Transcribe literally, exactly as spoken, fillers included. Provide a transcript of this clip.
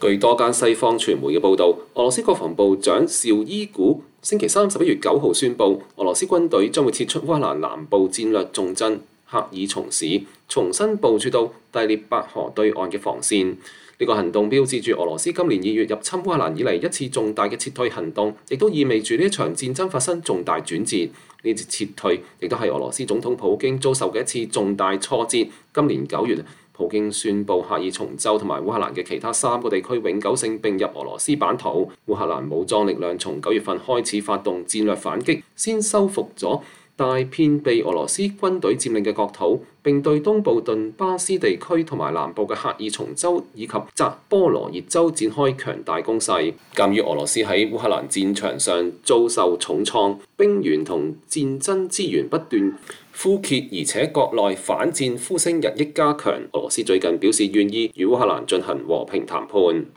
據多間西方傳媒嘅報導，俄羅斯國防部長紹伊古星期三十一月九號宣布，俄羅斯軍隊將會撤出烏克蘭南部戰略重鎮赫爾松市，重新部署到第聶伯河對岸嘅防線。呢個行動標誌住俄羅斯今年二月入侵烏克蘭以嚟一次重大嘅撤退行動，亦都意味住呢一場戰爭發生重大轉折。呢次撤退亦都係俄羅斯總統普京遭受嘅一次重大挫折。今年九月，普京宣布赫爾松州同埋烏克蘭嘅其他三個地區永久性並入俄羅斯版圖。烏克蘭武裝力量從九月份開始發動戰略反擊，先收復咗大片被俄羅斯軍隊佔領嘅國土，並對東部頓巴斯地區同埋南部嘅赫爾松州以及扎波羅熱州展開強大攻勢。鑑於俄羅斯喺烏克蘭戰場上遭受重創，兵員同戰爭資源不斷枯竭，而且國內反戰呼聲日益加強，俄羅斯最近表示願意與烏克蘭進行和平談判。